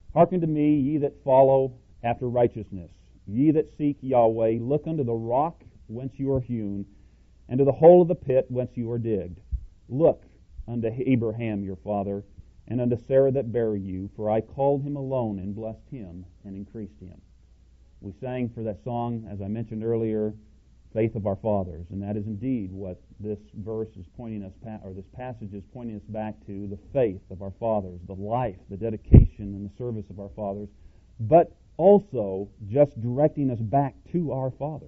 Hearken to me, ye that follow after righteousness. Ye that seek Yahweh, look unto the rock whence you are hewn, and to the hole of the pit whence you are digged. Look unto Abraham your father, and unto Sarah that bare you, for I called him alone, and blessed him, and increased him. We sang for that song, as I mentioned earlier, Faith of Our Fathers, and that is indeed what this verse is pointing us, or this passage is pointing us back to, the faith of our fathers, the life, the dedication, and the service of our fathers, but also just directing us back to our fathers.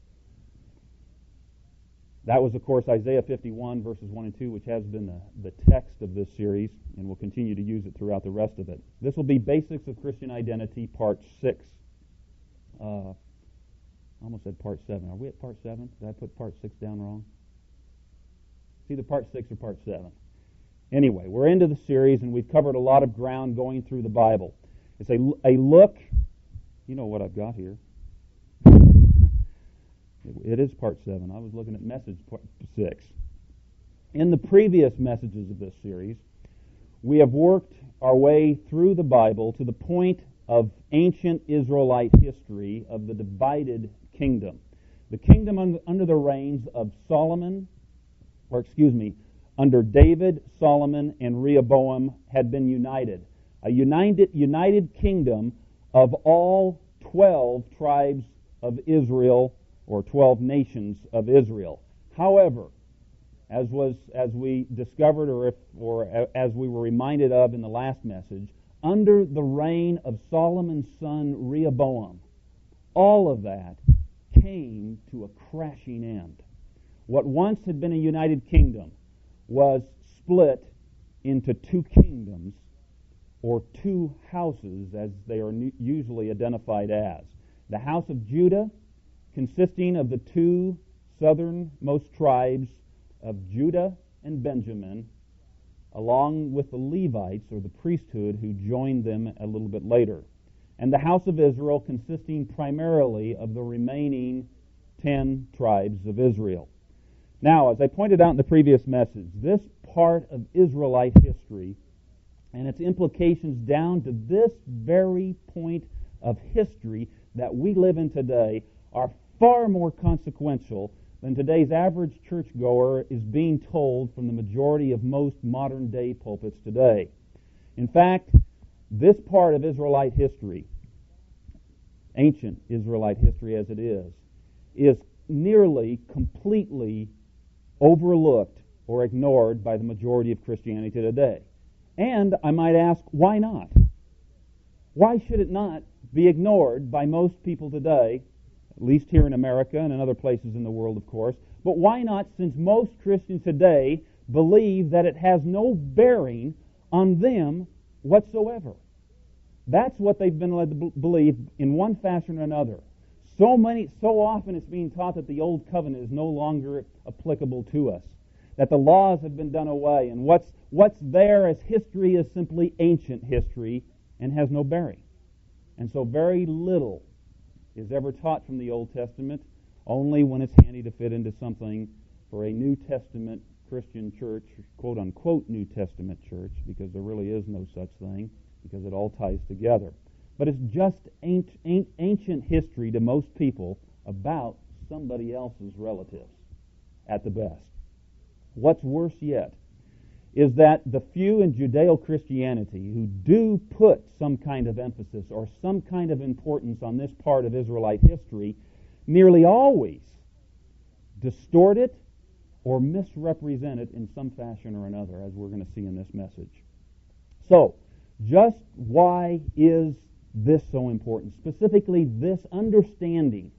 That was, of course, Isaiah 51, verses 1 and 2, which has been the text of this series, and we'll continue to use it throughout the rest of it. This will be Basics of Christian Identity, Part 6. I almost said Part 7. Are we at Part 7? Did I put Part 6 down wrong? It's either Part 6 or Part 7. Anyway, we're into the series, and we've covered a lot of ground going through the Bible. It's a look. You know what I've got here. It is Part 7. I was looking at Message Part 6. In the previous messages of this series, we have worked our way through the Bible to the point of ancient Israelite history of the divided kingdom. The kingdom under the reigns of under David, Solomon, and Rehoboam had been united. A united kingdom of all 12 tribes of Israel, or 12 nations of Israel. However, as we discovered, or as we were reminded of in the last message, under the reign of Solomon's son Rehoboam, all of that came to a crashing end. What once had been a united kingdom was split into two kingdoms, or two houses, as they are usually identified as. The house of Judah, consisting of the two southernmost tribes of Judah and Benjamin, along with the Levites, or the priesthood, who joined them a little bit later. And the house of Israel, consisting primarily of the remaining 10 tribes of Israel. Now, as I pointed out in the previous message, this part of Israelite history and its implications down to this very point of history that we live in today are far more consequential than today's average churchgoer is being told from the majority of most modern-day pulpits today. In fact, this part of Israelite history, ancient Israelite history as it is nearly completely overlooked or ignored by the majority of Christianity today. And I might ask, why not? Why should it not be ignored by most people today, at least here in America and in other places in the world, of course? But why not, since most Christians today believe that it has no bearing on them whatsoever? That's what they've been led to believe in one fashion or another. So often it's being taught that the old covenant is no longer applicable to us, that the laws have been done away, and what's there as history is simply ancient history and has no bearing. And so very little is ever taught from the Old Testament, only when it's handy to fit into something for a New Testament Christian church, quote-unquote New Testament church, because there really is no such thing, because it all ties together. But it's just ancient history to most people about somebody else's relatives, at the best. What's worse yet is that the few in Judeo-Christianity who do put some kind of emphasis or some kind of importance on this part of Israelite history nearly always distort it or misrepresent it in some fashion or another, as we're going to see in this message. So, just why is this so important? Specifically, this understanding,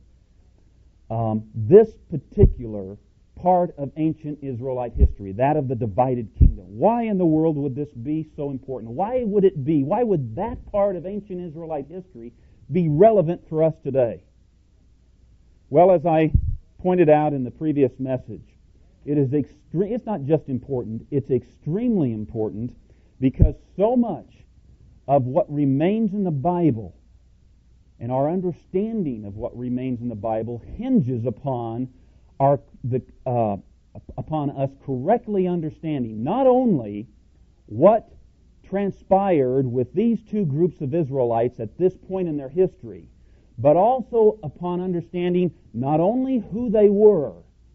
this particular part of ancient Israelite history, that of the divided kingdom. Why in the world would this be so important? Why would that part of ancient Israelite history be relevant for us today? Well, as I pointed out in the previous message, it's not just important, it's extremely important, because so much of what remains in the Bible and our understanding of what remains in the Bible hinges upon upon us correctly understanding not only what transpired with these two groups of Israelites at this point in their history, but also upon understanding not only who they were,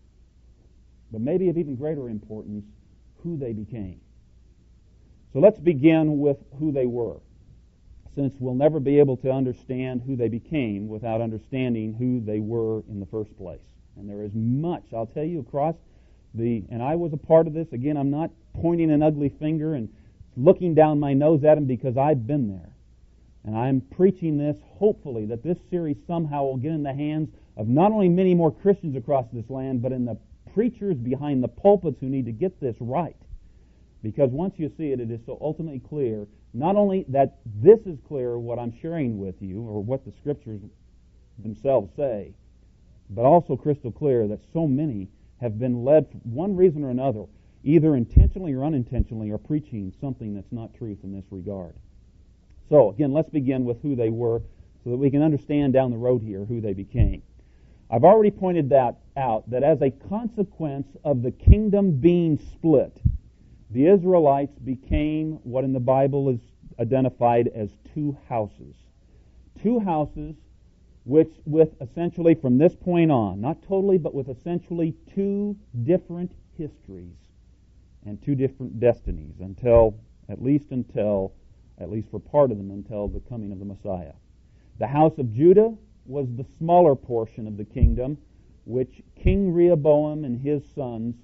but maybe of even greater importance, who they became. So let's begin with who they were, since we'll never be able to understand who they became without understanding who they were in the first place. And there is much, I'll tell you, across and I was a part of this. Again, I'm not pointing an ugly finger and looking down my nose at them because I've been there. And I'm preaching this, hopefully, that this series somehow will get in the hands of not only many more Christians across this land, but in the preachers behind the pulpits who need to get this right. Because once you see it, it is so ultimately clear, not only that this is clear, what I'm sharing with you, or what the Scriptures themselves say, but also crystal clear that so many have been led for one reason or another, either intentionally or unintentionally, are preaching something that's not truth in this regard. So, again, let's begin with who they were so that we can understand down the road here who they became. I've already pointed that out, that as a consequence of the kingdom being split, the Israelites became what in the Bible is identified as two houses. Two houses which, with essentially from this point on, not totally, but with essentially two different histories and two different destinies at least for part of them, until the coming of the Messiah. The house of Judah was the smaller portion of the kingdom, which King Rehoboam and his sons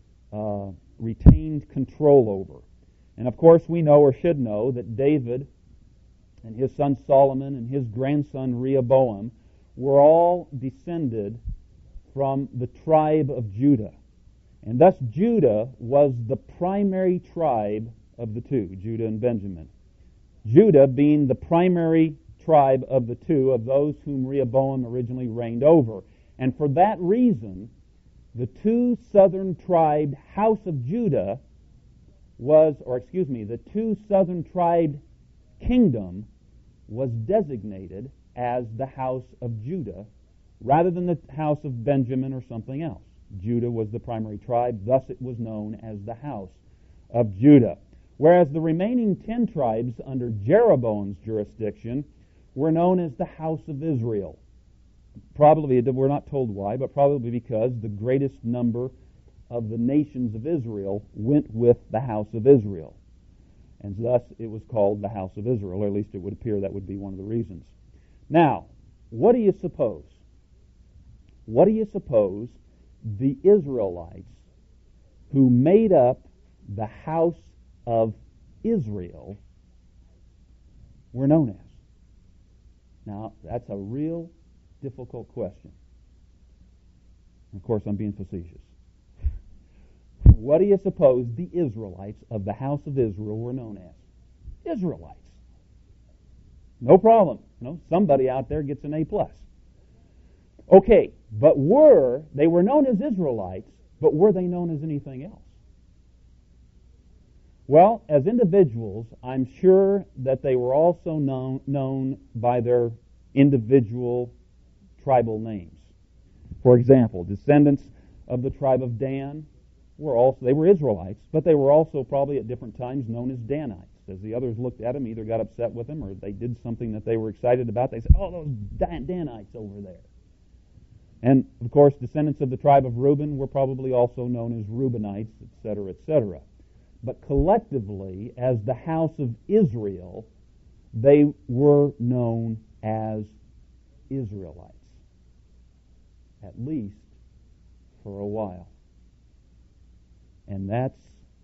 retained control over. And of course we know, or should know, that David and his son Solomon and his grandson Rehoboam were all descended from the tribe of Judah. And thus Judah was the primary tribe of the two, Judah and Benjamin. Judah being the primary tribe of the two, of those whom Rehoboam originally reigned over. And for that reason, the two southern tribe house of Judah the two southern tribe kingdom was designated as the house of Judah rather than the house of Benjamin or something else. Judah was the primary tribe, thus it was known as the house of Judah. Whereas the remaining 10 tribes under Jeroboam's jurisdiction were known as the house of Israel. Probably, we're not told why, but probably because the greatest number of the nations of Israel went with the house of Israel. And thus it was called the house of Israel, or at least it would appear that would be one of the reasons. Now, what do you suppose? What do you suppose the Israelites who made up the house of Israel were known as? Now, that's a real difficult question. Of course, I'm being facetious. What do you suppose the Israelites of the house of Israel were known as? Israelites. No problem. Somebody out there gets an A+. Okay, but they were known as Israelites, but were they known as anything else? Well, as individuals, I'm sure that they were also known by their individual tribal names. For example, descendants of the tribe of Dan they were Israelites, but they were also probably at different times known as Danites. As the others looked at them, either got upset with them or they did something that they were excited about. They said, "Oh, those Danites over there." And, of course, descendants of the tribe of Reuben were probably also known as Reubenites, etc., etc. But collectively, as the house of Israel, they were known as Israelites, at least for a while. And that's,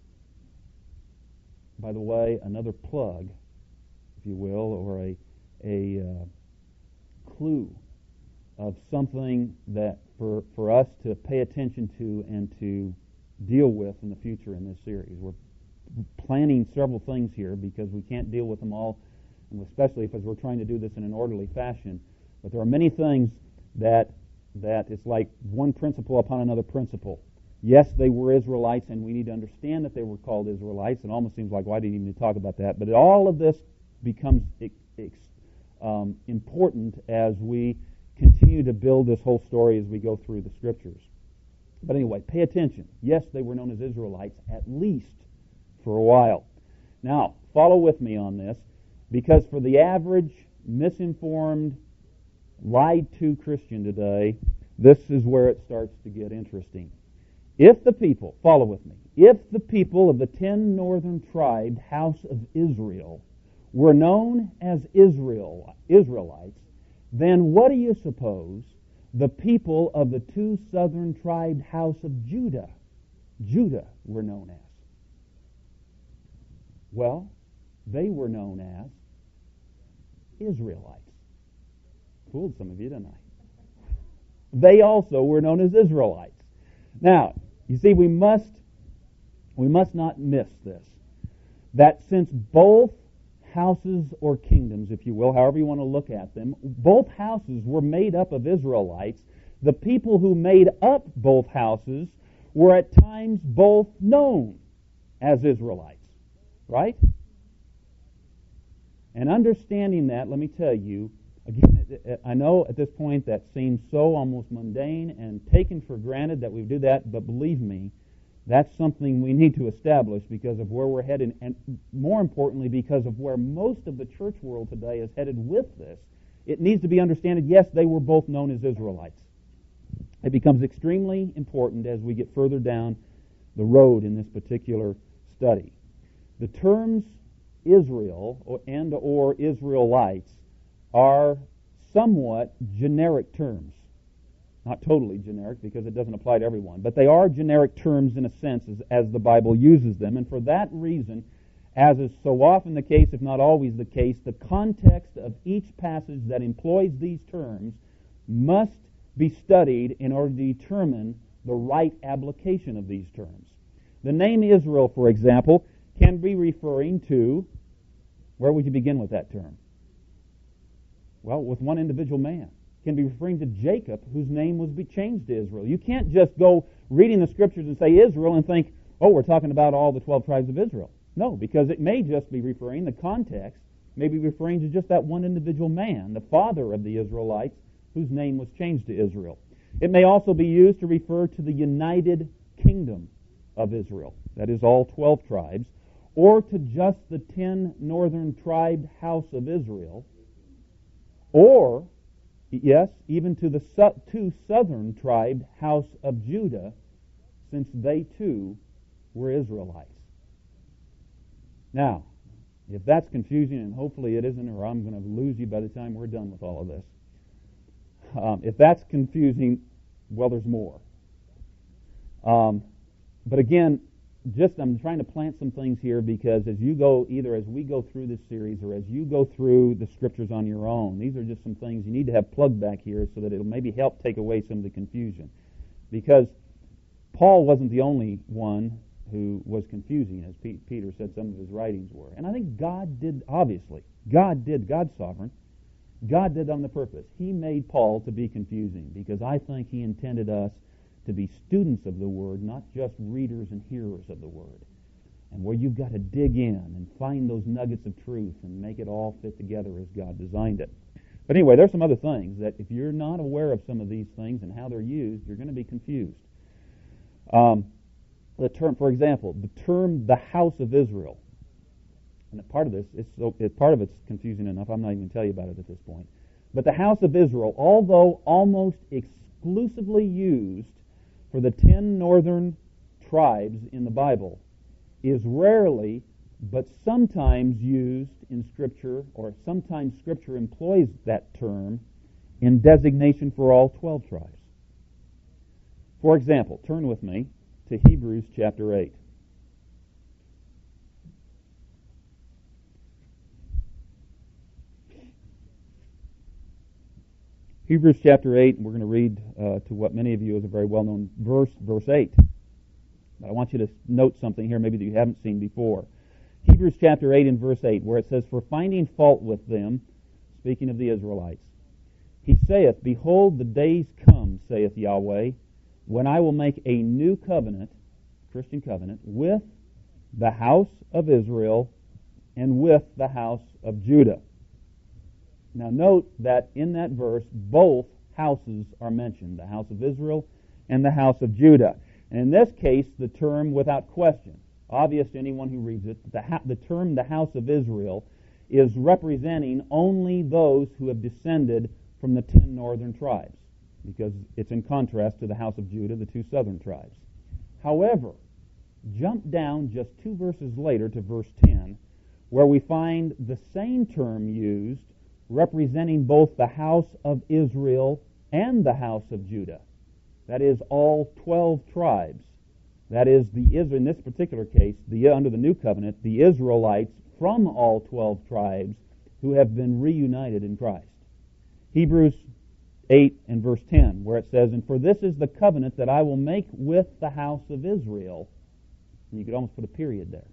by the way, another plug, if you will, or a clue of something that for us to pay attention to and to deal with in the future in this series. We're planning several things here because we can't deal with them all, and especially because we're trying to do this in an orderly fashion. But there are many things that it's like one principle upon another principle. Yes, they were Israelites, and we need to understand that they were called Israelites. It almost seems like, why do you even talk about that? But all of this becomes important as we continue to build this whole story as we go through the Scriptures. But anyway, pay attention. Yes, they were known as Israelites, at least for a while. Now, follow with me on this, because for the average misinformed, lied to Christian today, this is where it starts to get interesting. If the people, follow with me, if the people of the 10 northern tribed house of Israel were known as Israelites, then what do you suppose the people of the 2 southern tribed house of Judah were known as? Well, they were known as Israelites. Fooled some of you, didn't I? They also were known as Israelites. Now, you see, we must not miss this. That since both houses or kingdoms, if you will, however you want to look at them, both houses were made up of Israelites, the people who made up both houses were at times both known as Israelites. Right? And understanding that, let me tell you, again, I know at this point that seems so almost mundane and taken for granted that we do that, but believe me, that's something we need to establish because of where we're headed, and more importantly, because of where most of the church world today is headed with this. It needs to be understood, yes, they were both known as Israelites. It becomes extremely important as we get further down the road in this particular study. The terms Israel or Israelites are somewhat generic terms. Not totally generic because it doesn't apply to everyone, but they are generic terms in a sense as the Bible uses them. And for that reason, as is so often the case, if not always the case, the context of each passage that employs these terms must be studied in order to determine the right application of these terms. The name Israel, for example, can be referring to, where would you begin with that term? Well, with one individual man. Can be referring to Jacob, whose name was changed to Israel. You can't just go reading the Scriptures and say Israel and think, oh, we're talking about all the 12 tribes of Israel. No, because it may just be referring, the context may be referring to just that one individual man, the father of the Israelites, whose name was changed to Israel. It may also be used to refer to the united kingdom of Israel, that is all 12 tribes, or to just the 10 northern tribed house of Israel, or, yes, even to the 2 southern tribed house of Judah, since they too were Israelites. Now, if that's confusing, and hopefully it isn't, or I'm going to lose you by the time we're done with all of this. If that's confusing, well, there's more. But again, I'm trying to plant some things here because as we go through this series or as you go through the Scriptures on your own, these are just some things you need to have plugged back here so that it'll maybe help take away some of the confusion. Because Paul wasn't the only one who was confusing, as Peter said some of his writings were. And I think God did, obviously. God's sovereign. God did on the purpose. He made Paul to be confusing because I think he intended us to be students of the Word, not just readers and hearers of the Word. And where you've got to dig in and find those nuggets of truth and make it all fit together as God designed it. But anyway, there's some other things that if you're not aware of some of these things and how they're used, you're going to be confused. The term, for example, the term the house of Israel. And part of it's confusing enough, I'm not even going to tell you about it at this point. But the house of Israel, although almost exclusively used for the 10 northern tribes in the Bible, is rarely but sometimes used in Scripture, or sometimes Scripture employs that term in designation for all 12 tribes. For example, turn with me to Hebrews chapter 8. Hebrews chapter 8, and we're going to read to what many of you is a very well-known verse 8. But I want you to note something here maybe that you haven't seen before. Hebrews chapter 8 and verse 8, where it says, "For finding fault with them," speaking of the Israelites, "he saith, Behold, the days come, saith Yahweh, when I will make a new covenant," Christian covenant, "with the house of Israel and with the house of Judah." Now note that in that verse, both houses are mentioned, the house of Israel and the house of Judah. And in this case, the term without question. obvious to anyone who reads it, the term the house of Israel is representing only those who have descended from the 10 northern tribes, because it's in contrast to the house of Judah, the 2 southern tribes. However, jump down just 2 verses later to verse 10, where we find the same term used representing both the house of Israel and the house of Judah. That is, all 12 tribes. That is, in this particular case, under the New Covenant, the Israelites from all 12 tribes who have been reunited in Christ. Hebrews 8 and verse 10, where it says, "And for this is the covenant that I will make with the house of Israel." And you could almost put a period there.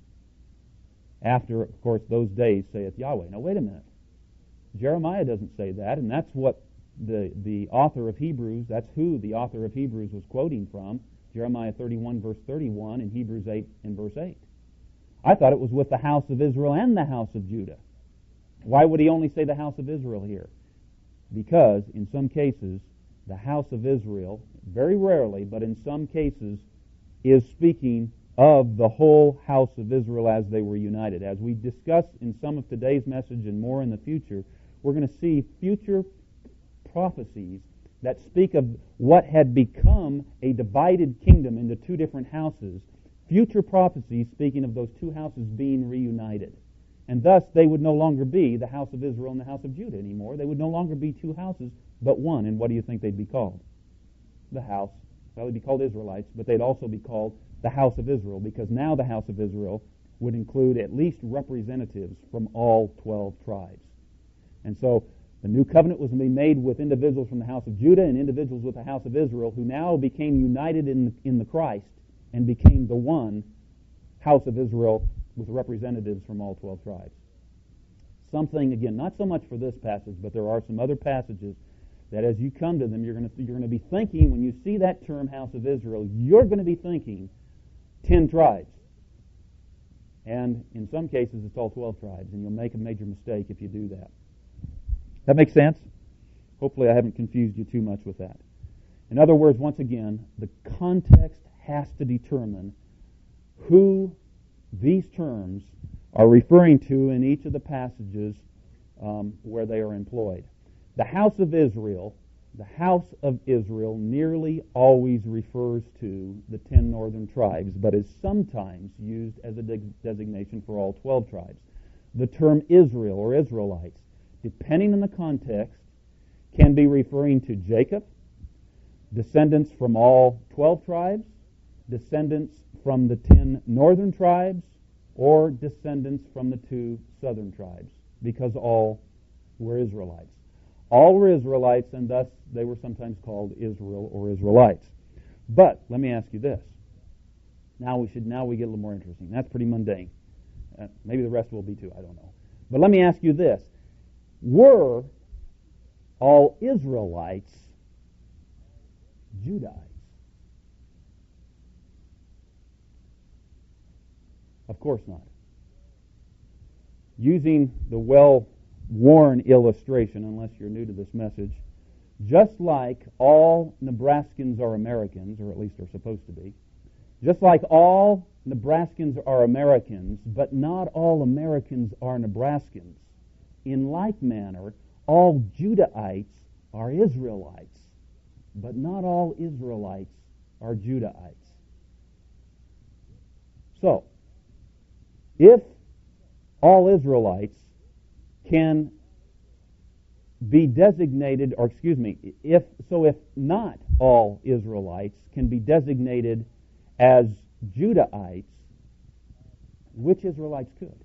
After, of course, those days, saith Yahweh. Now, wait a minute. Jeremiah doesn't say that, and that's what the author of Hebrews, that's who the author of Hebrews was quoting from. Jeremiah 31, verse 31, and Hebrews 8 and verse 8. I thought it was with the house of Israel and the house of Judah. Why would he only say the house of Israel here? Because, in some cases, the house of Israel, very rarely, but in some cases, is speaking of the whole house of Israel as they were united. As we discuss in some of today's message and more in the future, we're going to see future prophecies that speak of what had become a divided kingdom into 2 different houses, future prophecies speaking of those 2 houses being reunited. And thus, they would no longer be the house of Israel and the house of Judah anymore. They would no longer be 2 houses, but one. And what do you think they'd be called? The house. Well, they'd be called Israelites, but they'd also be called the house of Israel, because now the house of Israel would include at least representatives from all 12 tribes. And so, the new covenant was to be made with individuals from the house of Judah and individuals with the house of Israel, who now became united in the Christ and became the one house of Israel with representatives from all 12 tribes. Something, again, not so much for this passage, but there are some other passages that as you come to them, you're going to be thinking, when you see that term house of Israel, you're going to be thinking 10 tribes. And in some cases, it's all 12 tribes, and you'll make a major mistake if you do that. That makes sense? Hopefully I haven't confused you too much with that. In other words, once again, the context has to determine who these terms are referring to in each of the passages where they are employed. The house of Israel nearly always refers to the 10 northern tribes, but is sometimes used as a designation for all 12 tribes. The term Israel or Israelites, depending on the context, can be referring to Jacob, descendants from all 12 tribes, descendants from the 10 northern tribes, or descendants from the 2 southern tribes, because all were Israelites. All were Israelites, and thus they were sometimes called Israel or Israelites. But let me ask you this. Now we get a little more interesting. That's pretty mundane. Maybe the rest will be too, I don't know. But let me ask you this. Were all Israelites Judahites? Of course not. Using the well-worn illustration, unless you're new to this message, just like all Nebraskans are Americans, or at least are supposed to be, just like all Nebraskans are Americans, but not all Americans are Nebraskans, in like manner, all Judahites are Israelites, but not all Israelites are Judahites. So, if all Israelites can be designated, if not all Israelites can be designated as Judahites, which Israelites could?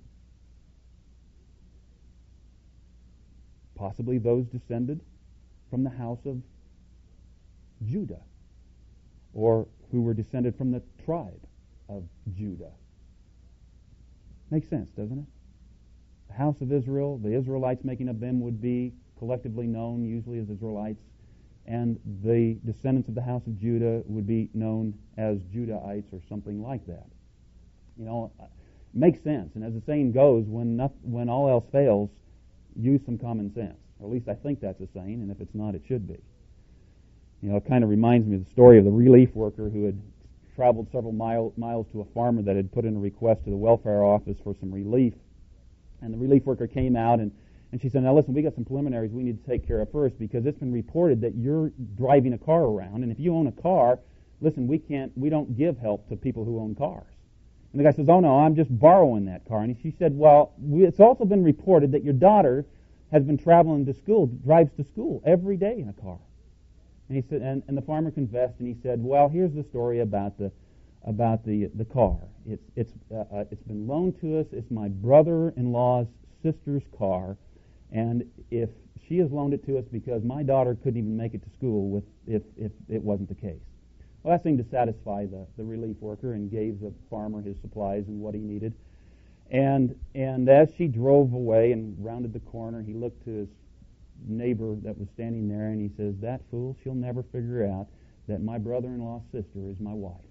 Possibly those descended from the house of Judah, or who were descended from the tribe of Judah. Makes sense, doesn't it? The house of Israel, the Israelites making up them would be collectively known usually as Israelites, and the descendants of the house of Judah would be known as Judahites or something like that. You know, makes sense. And as the saying goes, when all else fails, use some common sense. Or at least I think that's a saying, and if it's not, it should be. You know, it kind of reminds me of the story of the relief worker who had traveled several miles to a farmer that had put in a request to the welfare office for some relief. And the relief worker came out and she said, now listen, we got some preliminaries we need to take care of first because it's been reported that you're driving a car around. And if you own a car, listen, we don't give help to people who own cars. And the guy says, oh no, I'm just borrowing that car. And she said, well, it's also been reported that your daughter has been traveling to school, drives to school every day in a car. And he said, and the farmer confessed, and he said, well, here's the story about the car. It's been loaned to us. It's my brother-in-law's sister's car, and if she has loaned it to us because my daughter couldn't even make it to school if it wasn't the case. Well, that seemed to satisfy the relief worker and gave the farmer his supplies and what he needed. And as she drove away and rounded the corner, he looked to his neighbor that was standing there and he says, that fool, she'll never figure out that my brother-in-law's sister is my wife.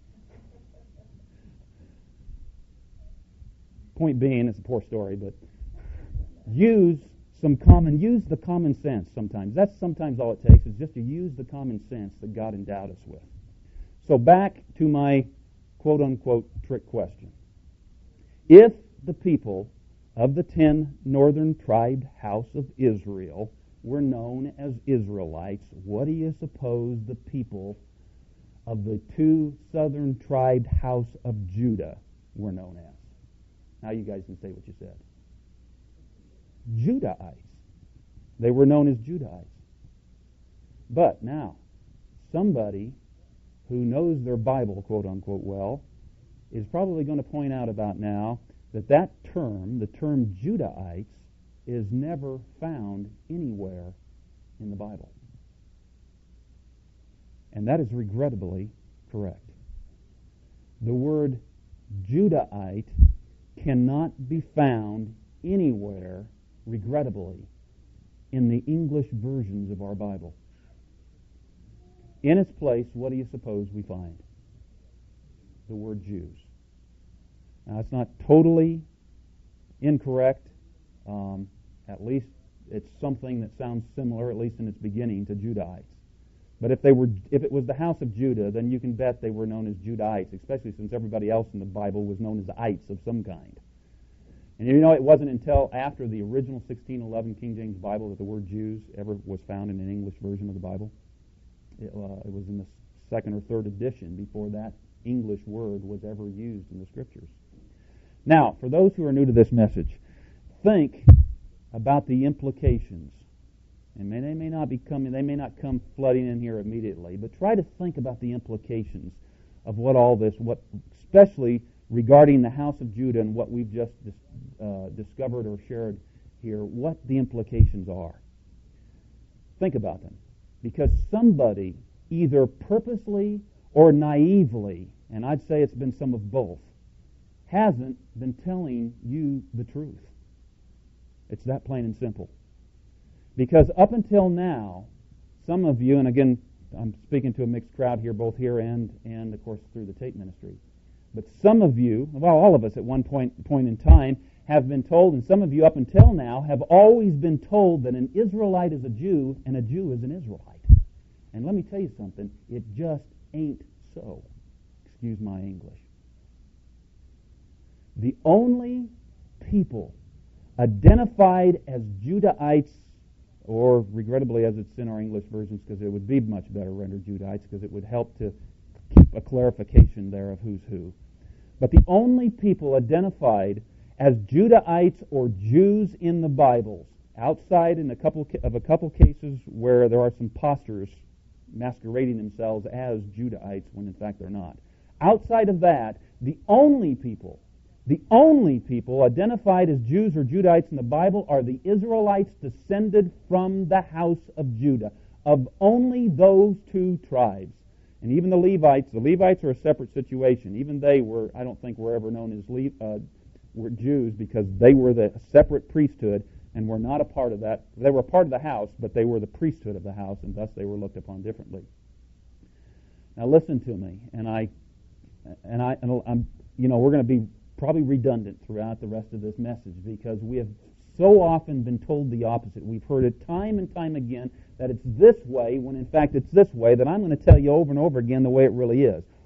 Point being, it's a poor story, but use the common sense sometimes. That's sometimes all it takes, is just to use the common sense that God endowed us with. So back to my quote-unquote trick question. If the people of the 10 northern tribed house of Israel were known as Israelites, what do you suppose the people of the 2 southern tribed house of Judah were known as? Now you guys can say what you said. Judahites. They were known as Judahites. But now, somebody who knows their Bible, quote unquote, well, is probably going to point out about now that term, the term Judahites, is never found anywhere in the Bible. And that is regrettably correct. The word Judahite cannot be found anywhere, regrettably, in the English versions of our Bible. In its place, what do you suppose we find? The word Jews. Now, it's not totally incorrect. At least it's something that sounds similar, at least in its beginning, to Judahites. But if it was the house of Judah, then you can bet they were known as Judahites, especially since everybody else in the Bible was known as ites of some kind. And you know, it wasn't until after the original 1611 King James Bible that the word Jews ever was found in an English version of the Bible. It was in the second or third edition before that English word was ever used in the Scriptures. Now, for those who are new to this message, think about the implications. And they may not come flooding in here immediately, but try to think about the implications of what all this, especially regarding the house of Judah and what we've just discovered or shared here, what the implications are. Think about them. Because somebody, either purposely or naively, and I'd say it's been some of both, hasn't been telling you the truth. It's that plain and simple. Because up until now, some of you, and again, I'm speaking to a mixed crowd here, both here and of course through the tape ministry, but some of you, well, all of us at one point in time, have been told, and some of you up until now have always been told that an Israelite is a Jew and a Jew is an Israelite. And let me tell you something, it just ain't so. Excuse my English. The only people identified as Judahites, or regrettably as it's in our English versions, because it would be much better rendered Judahites, because it would help to keep a clarification there of who's who. But the only people identified as Judahites or Jews in the Bibles, outside in a couple cases where there are some postures masquerading themselves as Judahites when in fact they're not. Outside of that, the only people identified as Jews or Judahites in the Bible are the Israelites descended from the house of Judah, of only those 2 tribes. And even the Levites are a separate situation. Even they I don't think were ever known as were Jews, because they were the separate priesthood and were not a part of that. They were a part of the house, but they were the priesthood of the house, and thus they were looked upon differently. Now listen to me, and I'm we're going to be probably redundant throughout the rest of this message, because we have so often been told the opposite. We've heard it time and time again that it's this way, when in fact it's this way, that I'm going to tell you over and over again the way it really is.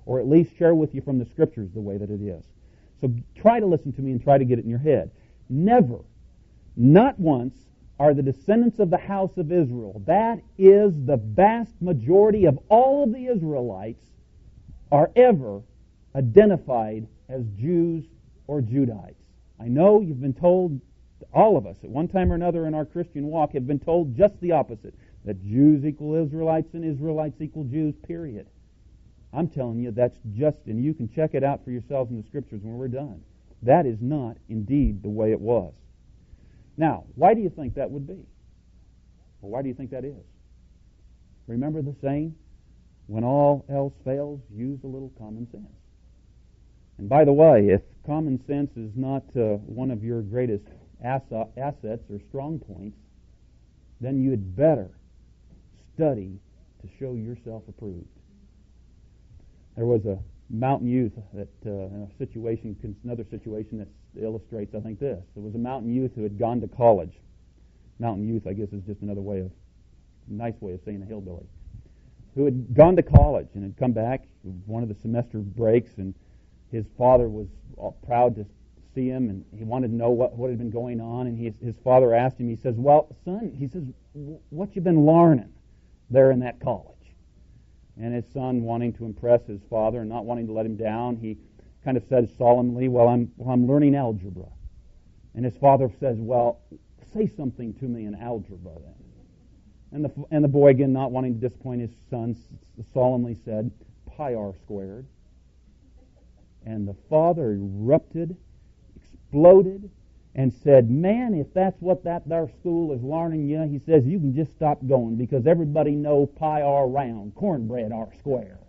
or at least share with you from the Scriptures the way that it is. So try to listen to me and try to get it in your head. Never, not once, are the descendants of the house of Israel, that is the vast majority of all of the Israelites, are ever identified as Jews or Judahites. I know you've been told, all of us at one time or another in our Christian walk have been told just the opposite, that Jews equal Israelites and Israelites equal Jews, period. I'm telling you that's just, and you can check it out for yourselves in the Scriptures when we're done. That is not indeed the way it was. Now, why do you think that would be? Or why do you think that is? Remember the saying, when all else fails, use a little common sense. And by the way, if common sense is not one of your greatest assets or strong points, then you had better study to show yourself approved. There was a mountain youth that in a situation, another situation that illustrates, I think, this. There was a mountain youth who had gone to college. Mountain youth, I guess, is just another way of, nice way of saying a hillbilly. Who had gone to college and had come back one of the semester breaks, and his father was proud to see him, and he wanted to know what had been going on. And his father asked him, he says, "Well, son," he says, "what you been learning there in that college?" And his son, wanting to impress his father and not wanting to let him down, he kind of says solemnly, "Well, I'm learning algebra." And his father says, "Well, say something to me in algebra then." And the boy, again, not wanting to disappoint his son, solemnly said, "Pi r squared." And the father erupted, exploded, and said, "Man, if that's what that there school is learning you," he says, "you can just stop going, because everybody know pi r round, cornbread r square."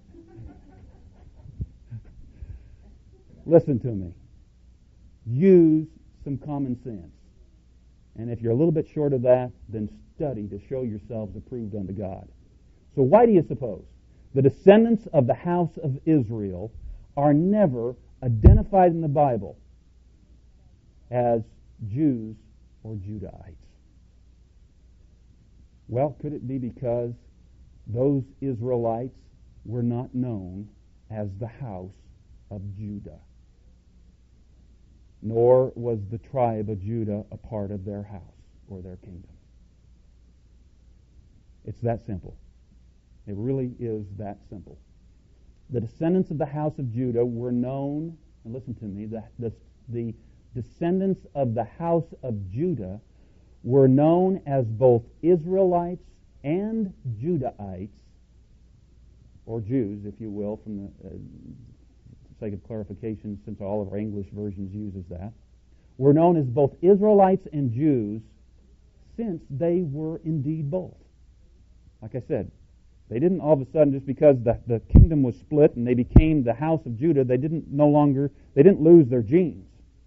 Listen to me. Use some common sense. And if you're a little bit short of that, then study to show yourselves approved unto God. So why do you suppose the descendants of the house of Israel are never identified in the Bible as Jews or Judahites? Well, could it be because those Israelites were not known as the house of Judah? Nor was the tribe of Judah a part of their house or their kingdom. It's that simple. It really is that simple. The descendants of the house of Judah were known, and listen to me, the descendants of the house of Judah were known as both Israelites and Judahites, or Jews, if you will, from the sake of clarification, since all of our English versions uses that, were known as both Israelites and Jews, since they were indeed both. Like I said, they didn't all of a sudden, just because the kingdom was split and they became the house of Judah, they didn't lose their genes.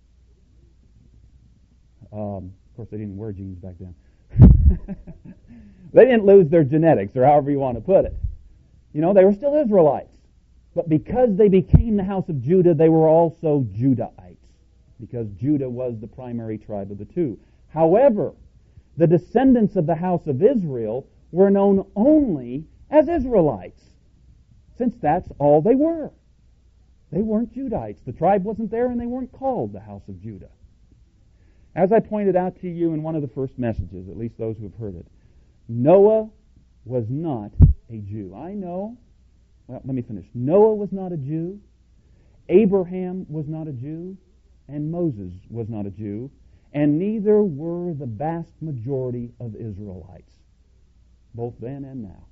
Of course, they didn't wear jeans back then. They didn't lose their genetics, or however you want to put it. You know, they were still Israelites. But because they became the house of Judah, they were also Judahites, because Judah was the primary tribe of the two. However, the descendants of the house of Israel were known only as Israelites, since that's all they were. They weren't Judahites. The tribe wasn't there, and they weren't called the house of Judah. As I pointed out to you in one of the first messages, at least those who have heard it, Noah was not a Jew. I know. Well, let me finish. Noah was not a Jew. Abraham was not a Jew. And Moses was not a Jew. And neither were the vast majority of Israelites, both then and now.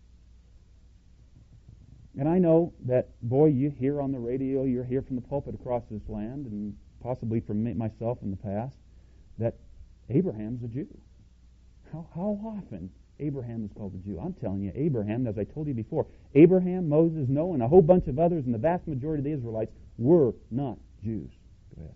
And I know that, boy, you hear on the radio, you hear from the pulpit across this land, and possibly from myself in the past, that Abraham's a Jew. How often Abraham is called a Jew? I'm telling you, Abraham, as I told you before, Abraham, Moses, Noah, and a whole bunch of others, and the vast majority of the Israelites were not Jews. Go ahead.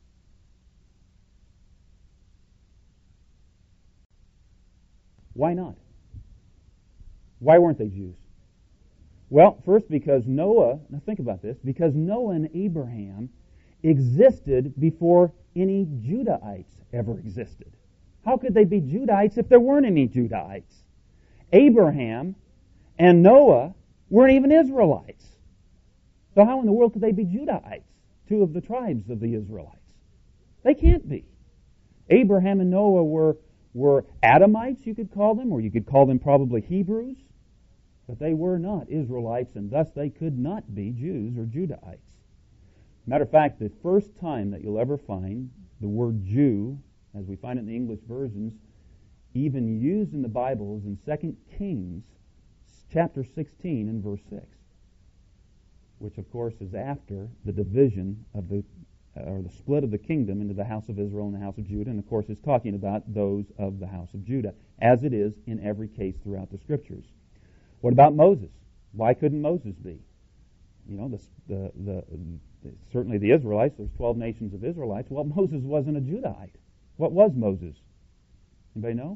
Why not? Why weren't they Jews? Well, first, because Noah, now think about this, because Noah and Abraham existed before any Judahites ever existed. How could they be Judahites if there weren't any Judahites? Abraham and Noah weren't even Israelites. So how in the world could they be Judahites, two of the tribes of the Israelites? They can't be. Abraham and Noah were Adamites, you could call them, or you could call them probably Hebrews, but they were not Israelites, and thus they could not be Jews or Judahites. Matter of fact, the first time that you'll ever find the word Jew, as we find it in the English versions, even used in the Bible is in 2 Kings chapter 16 and verse 6, which of course is after the division of the split of the kingdom into the house of Israel and the house of Judah, and of course is talking about those of the house of Judah, as it is in every case throughout the Scriptures. What about Moses? Why couldn't Moses be? You know, certainly the Israelites, there's 12 nations of Israelites. Well, Moses wasn't a Judahite. What was Moses? Anybody know?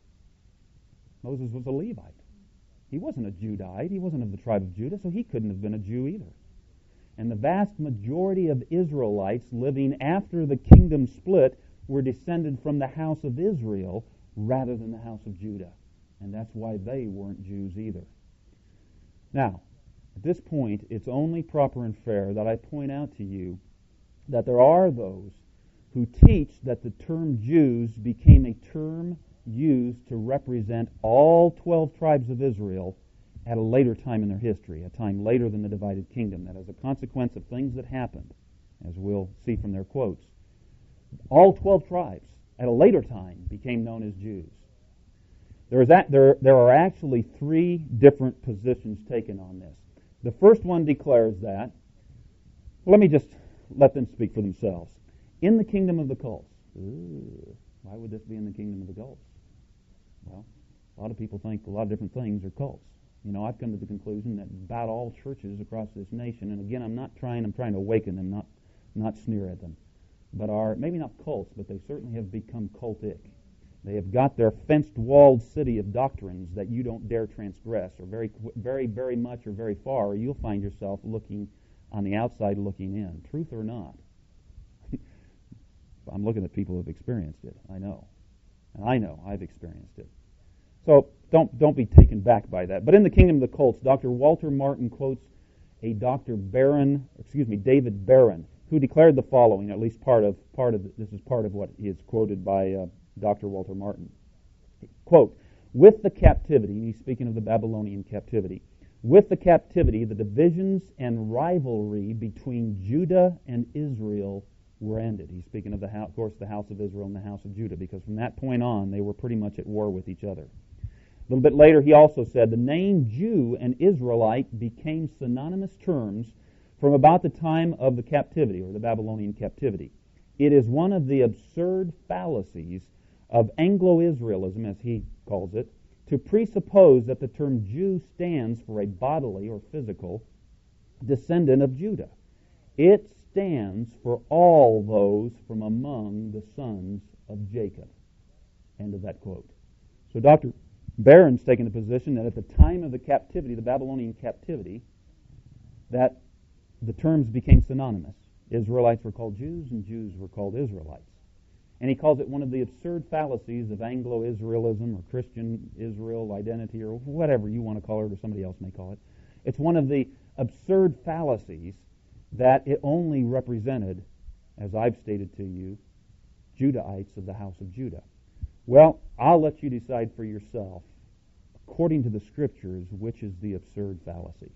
Moses was a Levite. He wasn't a Judahite. He wasn't of the tribe of Judah, so he couldn't have been a Jew either. And the vast majority of Israelites living after the kingdom split were descended from the house of Israel rather than the house of Judah. And that's why they weren't Jews either. Now, at this point, it's only proper and fair that I point out to you that there are those who teach that the term Jews became a term used to represent all 12 tribes of Israel at a later time in their history, a time later than the divided kingdom, that as a consequence of things that happened, as we'll see from their quotes, all 12 tribes at a later time became known as Jews. There are actually three different positions taken on this. The first one declares that, well, let me just let them speak for themselves. In the kingdom of the cults. Why would this be in the kingdom of the cults? Well, a lot of people think a lot of different things are cults. You know, I've come to the conclusion that about all churches across this nation, and again, I'm trying to awaken them, not sneer at them, but are maybe not cults, but they certainly have become cultic. They have got their fenced, walled city of doctrines that you don't dare transgress, or very, very, very much or very far, or you'll find yourself looking on the outside looking in. Truth or not. I'm looking at people who have experienced it. I know. And I know I've experienced it. So don't be taken back by that. But in the kingdom of the cults, Dr. Walter Martin quotes a David Barron, who declared the following, at least part of this is part of what is quoted by Dr. Walter Martin. Quote, with the captivity, he's speaking of the Babylonian captivity, with the captivity, the divisions and rivalry between Judah and Israel were ended. He's speaking of, of course, the house of Israel and the house of Judah, because from that point on, they were pretty much at war with each other. A little bit later, he also said, the name Jew and Israelite became synonymous terms from about the time of the captivity, or the Babylonian captivity. It is one of the absurd fallacies of Anglo-Israelism, as he calls it, to presuppose that the term Jew stands for a bodily or physical descendant of Judah. It stands for all those from among the sons of Jacob. End of that quote. So Dr. Barron's taken the position that at the time of the captivity, the Babylonian captivity, that the terms became synonymous. Israelites were called Jews and Jews were called Israelites. And he calls it one of the absurd fallacies of Anglo-Israelism or Christian Israel identity or whatever you want to call it or somebody else may call it. It's one of the absurd fallacies that it only represented, as I've stated to you, Judahites of the house of Judah. Well, I'll let you decide for yourself, according to the Scriptures, which is the absurd fallacy.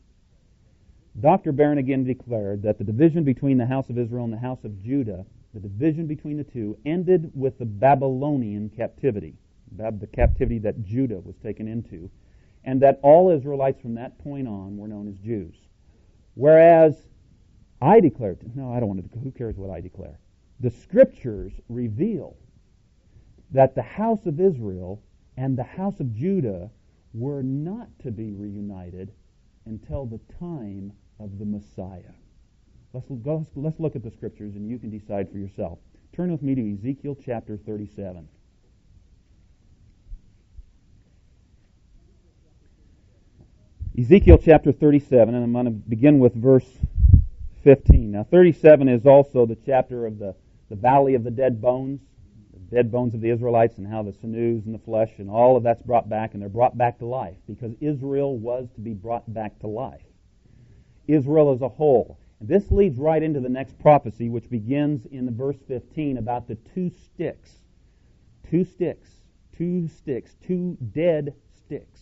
Dr. Barron again declared that the division between the house of Israel and the house of Judah, the division between the two, ended with the Babylonian captivity, the captivity that Judah was taken into, and that all Israelites from that point on were known as Jews. Whereas I declared, no, I don't want to, who cares what I declare? The Scriptures reveal that the house of Israel and the house of Judah were not to be reunited until the time of the Messiah. Let's look at the Scriptures and you can decide for yourself. Turn with me to Ezekiel chapter 37. Ezekiel chapter 37, and I'm going to begin with verse 15. Now 37 is also the chapter of the valley of the dead bones of the Israelites, and how the sinews and the flesh and all of that's brought back, and they're brought back to life, because Israel was to be brought back to life. Israel as a whole. And this leads right into the next prophecy, which begins in the verse 15 about the two sticks. Two sticks. Two sticks. Two dead sticks.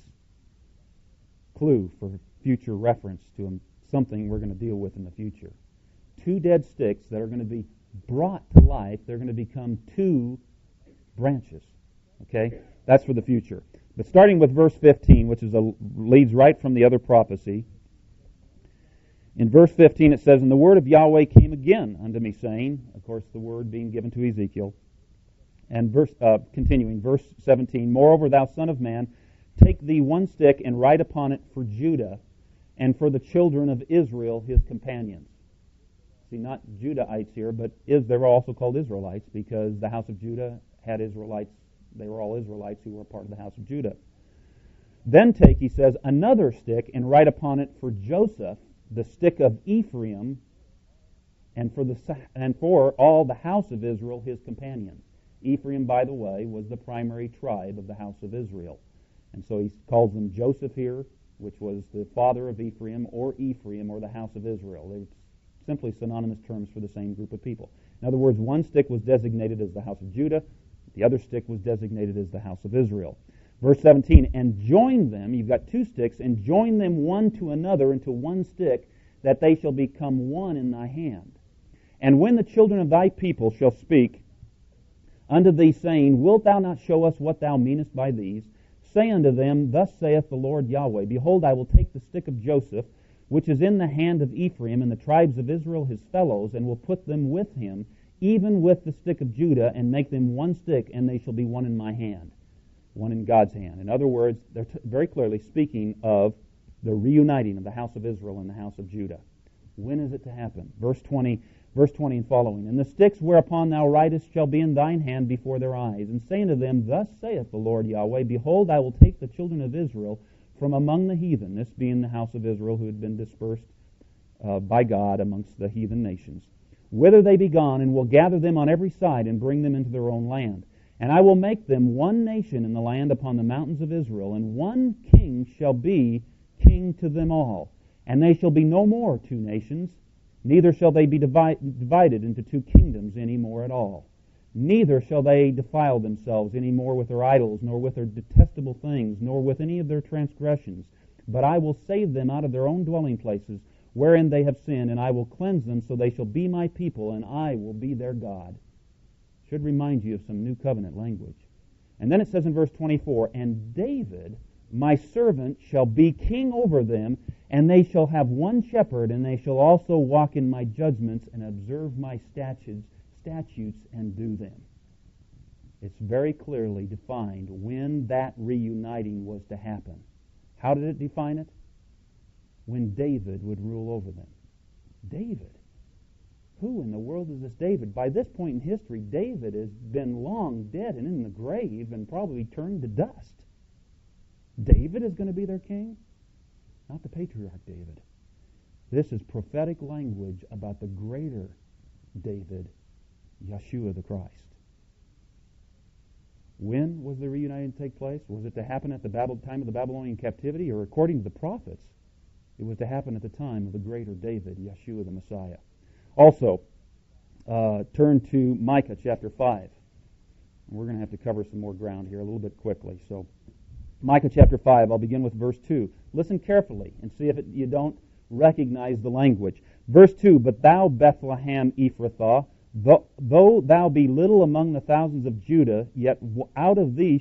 Clue for future reference to something we're going to deal with in the future. Two dead sticks that are going to be brought to life. They're going to become two branches. Okay? That's for the future. But starting with verse 15, which leads right from the other prophecy, in verse 15 it says, "And the word of Yahweh came again unto me, saying," of course the word being given to Ezekiel, and continuing, verse 17, "Moreover, thou son of man, take thee one stick and write upon it for Judah and for the children of Israel his companions." See, not Judahites here, but they were also called Israelites because the house of Judah had Israelites. They were all Israelites who were part of the house of Judah. "Then take," he says, "another stick and write upon it for Joseph, the stick of Ephraim, and for all the house of Israel his companions." Ephraim, by the way, was the primary tribe of the house of Israel. And so he calls them Joseph here, which was the father of Ephraim, or the house of Israel. They're simply synonymous terms for the same group of people. In other words, one stick was designated as the house of Judah. The other stick was designated as the house of Israel. Verse 17, "And join them," you've got two sticks, "and join them one to another into one stick, that they shall become one in thy hand. And when the children of thy people shall speak unto thee, saying, Wilt thou not show us what thou meanest by these? Say unto them, Thus saith the Lord Yahweh, Behold, I will take the stick of Joseph, which is in the hand of Ephraim, and the tribes of Israel his fellows, and will put them with him, even with the stick of Judah, and make them one stick, and they shall be one in my hand," one in God's hand. In other words, they're very clearly speaking of the reuniting of the house of Israel and the house of Judah. When is it to happen? Verse 20 and following, "And the sticks whereupon thou writest shall be in thine hand before their eyes, and say unto them, Thus saith the Lord Yahweh, Behold, I will take the children of Israel from among the heathen," this being the house of Israel who had been dispersed by God amongst the heathen nations, "whither they be gone, and will gather them on every side, and bring them into their own land. And I will make them one nation in the land upon the mountains of Israel, and one king shall be king to them all. And they shall be no more two nations, neither shall they be divided into two kingdoms any more at all. Neither shall they defile themselves any more with their idols, nor with their detestable things, nor with any of their transgressions. But I will save them out of their own dwelling places, wherein they have sinned, and I will cleanse them, so they shall be my people, and I will be their God." Should remind you of some new covenant language. And then it says in verse 24, "And David, my servant, shall be king over them, and they shall have one shepherd, and they shall also walk in my judgments, and observe my statutes, and do them." It's very clearly defined when that reuniting was to happen. How did it define it? When David would rule over them. David. Who in the world is this David? By this point in history, David has been long dead and in the grave and probably turned to dust. David is going to be their king? Not the patriarch David. This is prophetic language about the greater David, Yeshua the Christ. When was the reuniting to take place? Was it to happen at the time of the Babylonian captivity, or according to the prophets, it was to happen at the time of the greater David, Yeshua the Messiah? Also, turn to Micah chapter 5. We're going to have to cover some more ground here a little bit quickly. So, Micah chapter 5, I'll begin with verse 2. Listen carefully and see if you don't recognize the language. Verse 2, "But thou, Bethlehem Ephrathah, though thou be little among the thousands of Judah, yet out of thee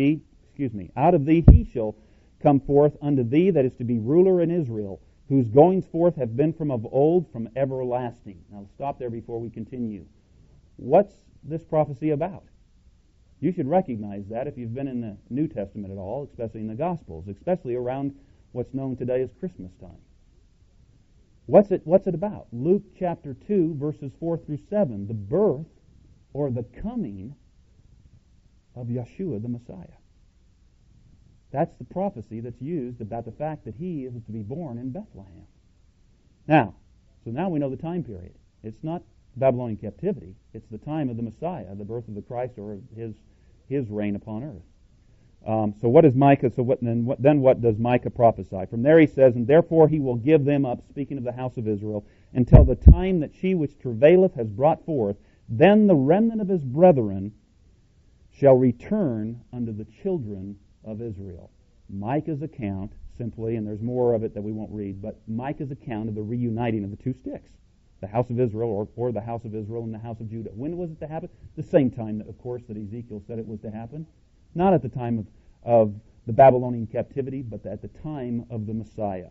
he shall come forth unto thee that is to be ruler in Israel, whose goings forth have been from of old, from everlasting." Now let's stop there before we continue. What's this prophecy about? You should recognize that if you've been in the New Testament at all, especially in the Gospels, especially around what's known today as Christmas time. What's it about? Luke chapter 2, verses 4 through 7, the birth or the coming of Yeshua the Messiah. That's the prophecy that's used about the fact that he is to be born in Bethlehem. Now we know the time period. It's not Babylonian captivity. It's the time of the Messiah, the birth of the Christ, or his reign upon earth. So what is Micah? Then what does Micah prophesy? From there he says, and therefore he will give them up, speaking of the house of Israel, until the time that she which travaileth has brought forth. Then the remnant of his brethren shall return unto the children of Israel. Micah's account, simply, and there's more of it that we won't read, but Micah's account of the reuniting of the two sticks, the house of Israel, or the house of Israel and the house of Judah. When was it to happen? The same time, of course, that Ezekiel said it was to happen. Not at the time of the Babylonian captivity, but at the time of the Messiah.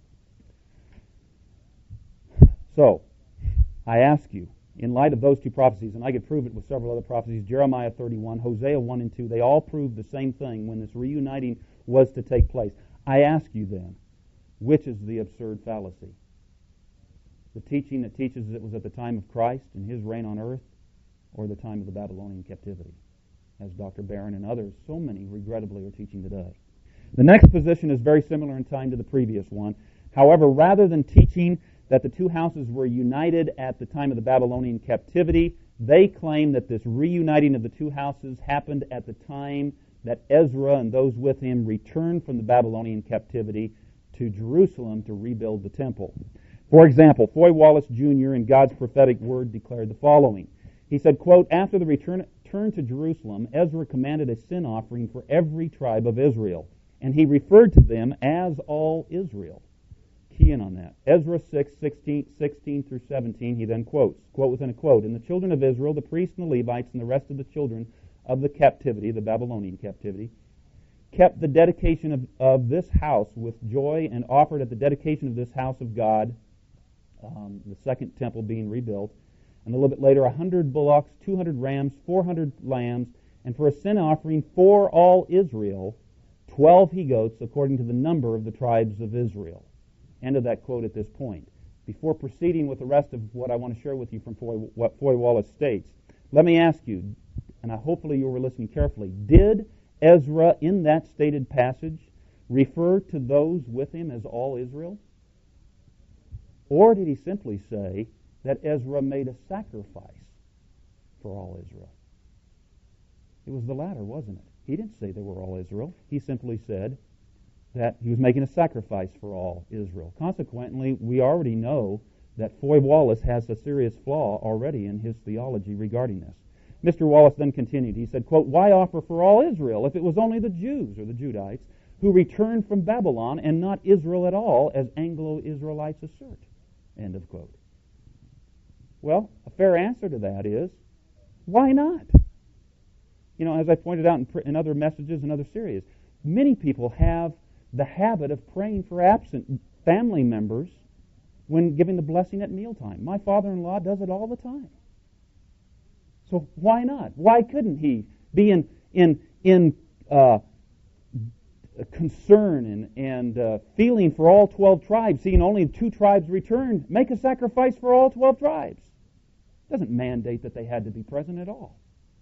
So, I ask you, in light of those two prophecies, and I could prove it with several other prophecies, Jeremiah 31, Hosea 1 and 2, they all prove the same thing when this reuniting was to take place. I ask you then, which is the absurd fallacy? The teaching that teaches it was at the time of Christ and his reign on earth, or the time of the Babylonian captivity, as Dr. Barron and others, so many regrettably, are teaching today. The next position is very similar in time to the previous one. However, rather than teaching that the two houses were united at the time of the Babylonian captivity, they claim that this reuniting of the two houses happened at the time that Ezra and those with him returned from the Babylonian captivity to Jerusalem to rebuild the temple. For example, Foy Wallace Jr. in God's Prophetic Word declared the following. He said, quote, after the return to Jerusalem, Ezra commanded a sin offering for every tribe of Israel, and he referred to them as all Israel. Key in on that. Ezra 6, 16 through 17, he then quotes, quote within a quote, and the children of Israel, the priests and the Levites, and the rest of the children of the captivity, the Babylonian captivity, kept the dedication of this house with joy and offered at the dedication of this house of God, the second temple being rebuilt, and a little bit later 100 bullocks, 200 rams, 400 lambs, and for a sin offering for all Israel, 12 he-goats according to the number of the tribes of Israel. End of that quote at this point. Before proceeding with the rest of what I want to share with you from what Foy Wallace states, let me ask you, and hopefully you were listening carefully, did Ezra in that stated passage refer to those with him as all Israel? Or did he simply say that Ezra made a sacrifice for all Israel? It was the latter, wasn't it? He didn't say they were all Israel. He simply said that he was making a sacrifice for all Israel. Consequently, we already know that Foy Wallace has a serious flaw already in his theology regarding this. Mr. Wallace then continued. He said, quote, why offer for all Israel if it was only the Jews or the Judites who returned from Babylon and not Israel at all, as Anglo-Israelites assert? End of quote. Well, a fair answer to that is, why not? You know, as I pointed out in other messages and other series, many people have the habit of praying for absent family members when giving the blessing at mealtime. My father-in-law does it all the time. So why not? Why couldn't he be in concern and feeling for all 12 tribes, seeing only 2 tribes returned, make a sacrifice for all 12 tribes? Doesn't mandate that they had to be present at all.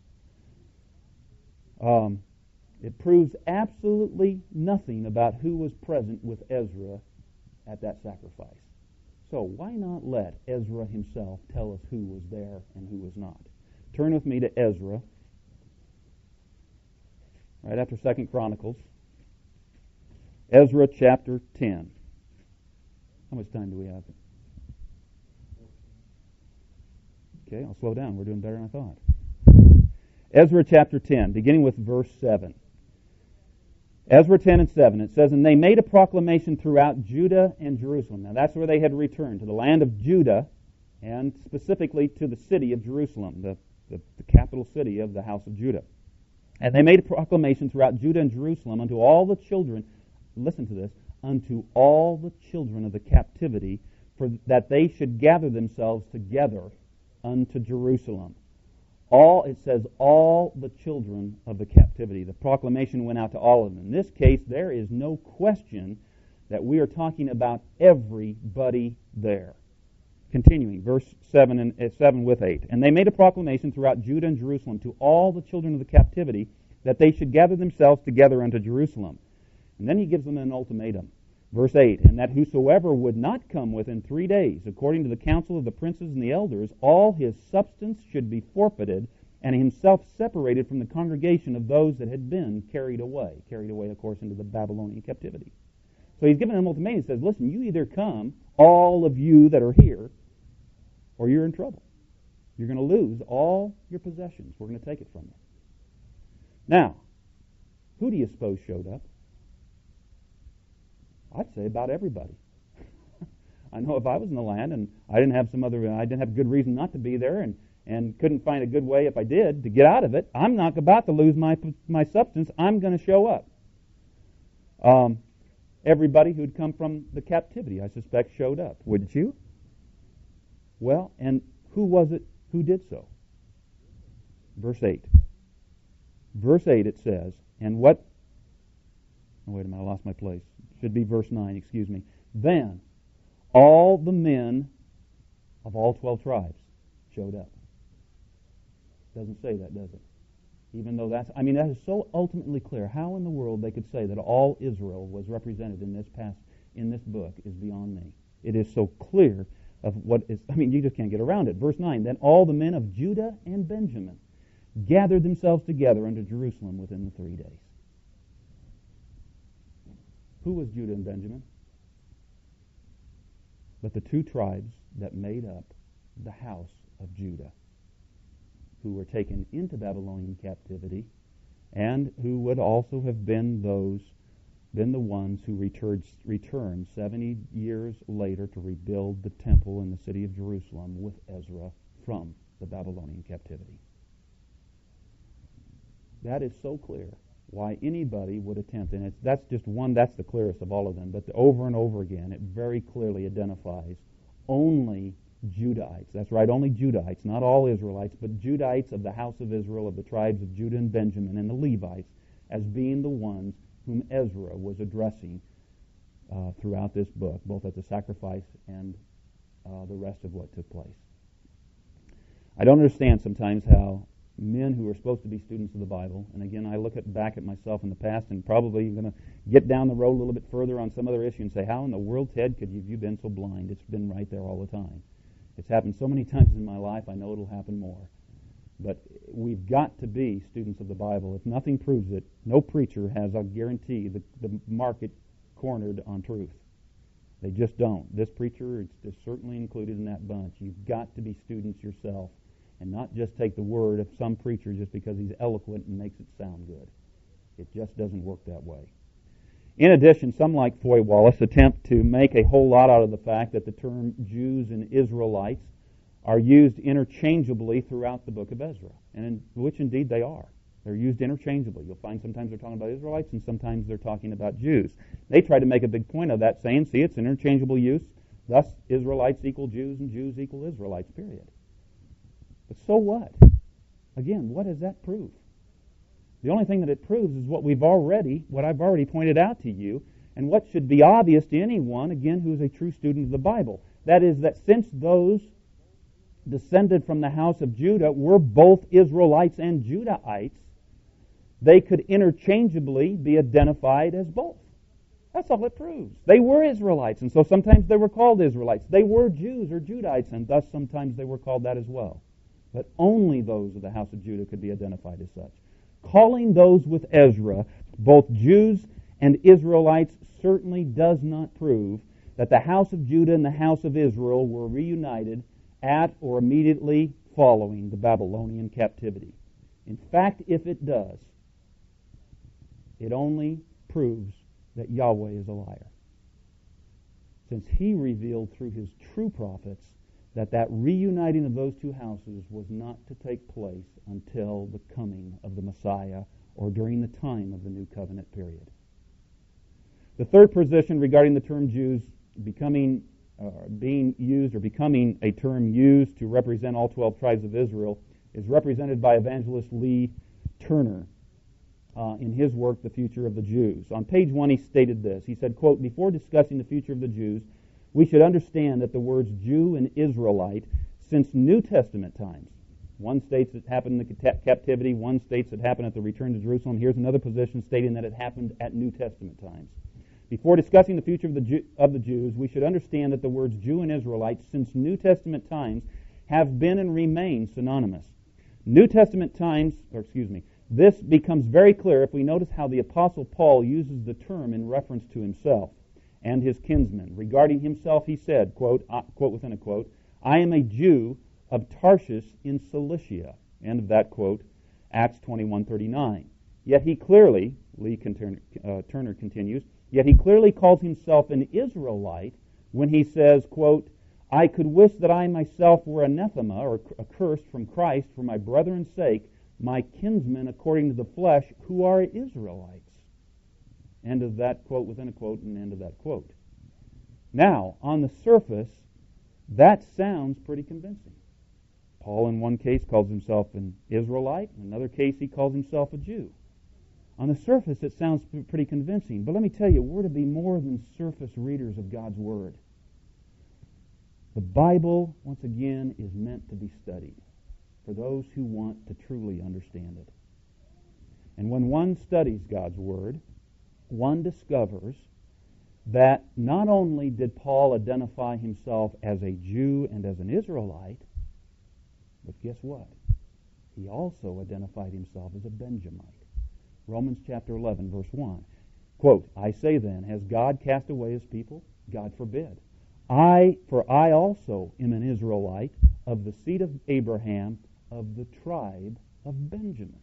It proves absolutely nothing about who was present with Ezra at that sacrifice. So why not let Ezra himself tell us who was there and who was not? Turn with me to Ezra, right after 2 Chronicles. Ezra chapter 10. How much time do we have? Okay, I'll slow down. We're doing better than I thought. Ezra chapter 10, beginning with verse 7. Ezra 10 and 7, it says, and they made a proclamation throughout Judah and Jerusalem. Now that's where they had returned, to the land of Judah, and specifically to the city of Jerusalem, the capital city of the house of Judah. And they made a proclamation throughout Judah and Jerusalem unto all the children, listen to this, unto all the children of the captivity, for that they should gather themselves together unto Jerusalem. It says all the children of the captivity. The proclamation went out to all of them. In this case, there is no question that we are talking about everybody there. Continuing, verse 7 with 8. And they made a proclamation throughout Judah and Jerusalem to all the children of the captivity that they should gather themselves together unto Jerusalem. And then he gives them an ultimatum. Verse 8, and that whosoever would not come within 3 days, according to the counsel of the princes and the elders, all his substance should be forfeited, and himself separated from the congregation of those that had been carried away, of course, into the Babylonian captivity. So he's given them an ultimatum. He says, listen, you either come, all of you that are here, or you're in trouble. You're going to lose all your possessions. We're going to take it from you. Now, who do you suppose showed up? I'd say about everybody. I know if I was in the land and I didn't have a good reason not to be there and couldn't find a good way if I did to get out of it, I'm not about to lose my substance. I'm going to show up. Everybody who'd come from the captivity, I suspect, showed up. Wouldn't you? Well, and who was it who did so? Verse 8. Verse 8 it says, and what... Oh, wait a minute, I lost my place. It should be verse 9, excuse me. Then all the men of all 12 tribes showed up. Doesn't say that, does it? Even though that is so ultimately clear. How in the world they could say that all Israel was represented in this book is beyond me. It is so clear of what is, you just can't get around it. Verse 9, then all the men of Judah and Benjamin gathered themselves together unto Jerusalem within the 3 days. Who was Judah and Benjamin? But the two tribes that made up the house of Judah, who were taken into Babylonian captivity, and who would also have been the ones who returned 70 years later to rebuild the temple in the city of Jerusalem with Ezra from the Babylonian captivity. That is so clear why anybody would attempt, and that's the clearest of all of them, but over and over again it very clearly identifies only Judahites. That's right, only Judahites, not all Israelites, but Judahites of the house of Israel, of the tribes of Judah and Benjamin, and the Levites, as being the ones whom Ezra was addressing throughout this book, both at the sacrifice and the rest of what took place. I don't understand sometimes how men who are supposed to be students of the Bible, and again, I look back at myself in the past, and probably going to get down the road a little bit further on some other issue and say, how in the world, Ted, could you been so blind? It's been right there all the time. It's happened so many times in my life, I know it'll happen more. But we've got to be students of the Bible. If nothing proves it, no preacher has, I'll guarantee, the market cornered on truth. They just don't. This preacher is certainly included in that bunch. You've got to be students yourself and not just take the word of some preacher just because he's eloquent and makes it sound good. It just doesn't work that way. In addition, some like Foy Wallace attempt to make a whole lot out of the fact that the term Jews and Israelites are used interchangeably throughout the book of Ezra, which indeed they are. They're used interchangeably. You'll find sometimes they're talking about Israelites and sometimes they're talking about Jews. They try to make a big point of that, saying, see, it's interchangeable use, thus Israelites equal Jews and Jews equal Israelites, period. But so what? Again, what does that prove? The only thing that it proves is what I've already pointed out to you, and what should be obvious to anyone, again, who is a true student of the Bible. That is that since those descended from the house of Judah were both Israelites and Judahites, they could interchangeably be identified as both. That's all it proves. They were Israelites, and so sometimes they were called Israelites. They were Jews or Judahites, and thus sometimes they were called that as well. But only those of the house of Judah could be identified as such. Calling those with Ezra both Jews and Israelites certainly does not prove that the house of Judah and the house of Israel were reunited at or immediately following the Babylonian captivity. In fact, if it does, it only proves that Yahweh is a liar. Since he revealed through his true prophets that reuniting of those two houses was not to take place until the coming of the Messiah or during the time of the New Covenant period. The third position regarding the term Jews becoming a term used to represent all 12 tribes of Israel is represented by evangelist Lee Turner in his work, The Future of the Jews. On page 1 he stated this. He said, quote, before discussing the future of the Jews, we should understand that the words Jew and Israelite, since New Testament times, one states it happened in the captivity, one states it happened at the return to Jerusalem. Here's another position stating that it happened at New Testament times. Before discussing the future of the Jews, we should understand that the words Jew and Israelite, since New Testament times, have been and remain synonymous. New Testament times, this becomes very clear if we notice how the Apostle Paul uses the term in reference to himself and his kinsmen. Regarding himself, he said, quote within a quote, "I am a Jew of Tarshish in Cilicia." End of that quote, Acts 21:39. Yet he clearly, Turner continues, yet he clearly calls himself an Israelite when he says, quote, "I could wish that I myself were anathema, or accursed from Christ for my brethren's sake, my kinsmen according to the flesh, who are Israelites." End of that quote within a quote, and end of that quote. Now, on the surface, that sounds pretty convincing. Paul, in one case, calls himself an Israelite. In another case, he calls himself a Jew. On the surface, it sounds pretty convincing. But let me tell you, we're to be more than surface readers of God's Word. The Bible, once again, is meant to be studied for those who want to truly understand it. And when one studies God's Word, one discovers that not only did Paul identify himself as a Jew and as an Israelite, but guess what? He also identified himself as a Benjamite. Romans chapter 11, verse 1. Quote, "I say then, has God cast away his people? God forbid. For I also am an Israelite of the seed of Abraham, of the tribe of Benjamin."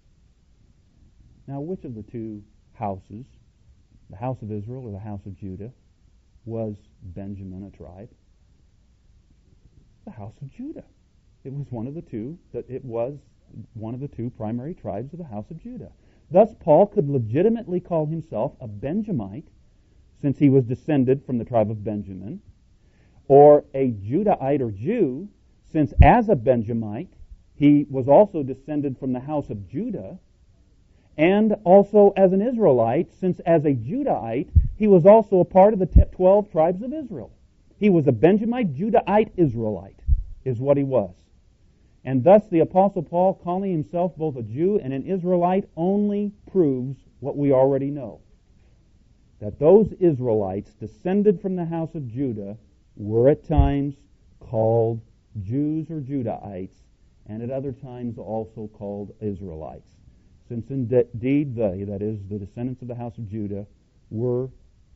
Now, which of the two houses, the house of Israel or the house of Judah, was Benjamin a tribe? The house of Judah. It was one of the two primary tribes of the house of Judah. Thus, Paul could legitimately call himself a Benjamite, since he was descended from the tribe of Benjamin, or a Judahite or Jew, since as a Benjamite, he was also descended from the house of Judah, and also as an Israelite, since as a Judahite, he was also a part of the 12 tribes of Israel. He was a Benjamite, Judahite, Israelite, is what he was. And thus the Apostle Paul, calling himself both a Jew and an Israelite, only proves what we already know. That those Israelites descended from the house of Judah were at times called Jews or Judahites, and at other times also called Israelites. Since indeed they, that is, the descendants of the house of Judah, were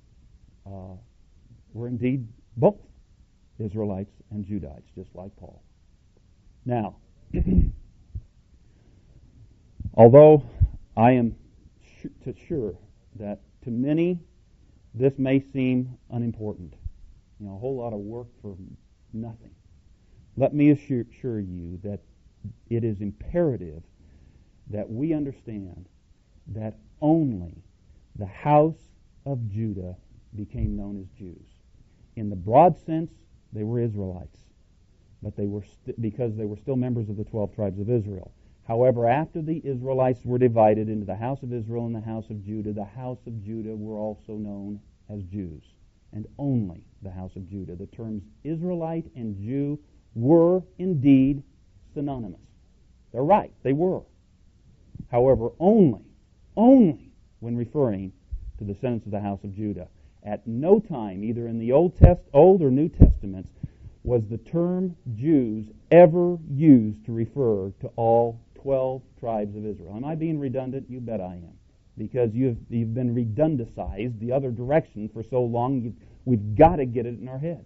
indeed both Israelites and Judahites, just like Paul. Now, although I am sure that to many this may seem unimportant, a whole lot of work for nothing, let me assure you that it is imperative that we understand that only the house of Judah became known as Jews. In the broad sense, they were Israelites, but they were because they were still members of the 12 tribes of Israel. However, after the Israelites were divided into the house of Israel and the house of Judah were also known as Jews, and only the house of Judah. The terms Israelite and Jew were indeed synonymous. They're right, they were. However, only when referring to the descendants of the house of Judah. At no time, either in the Old or New Testaments, was the term Jews ever used to refer to all 12 tribes of Israel. Am I being redundant? You bet I am. Because you've been redundicized the other direction for so long, we've got to get it in our heads.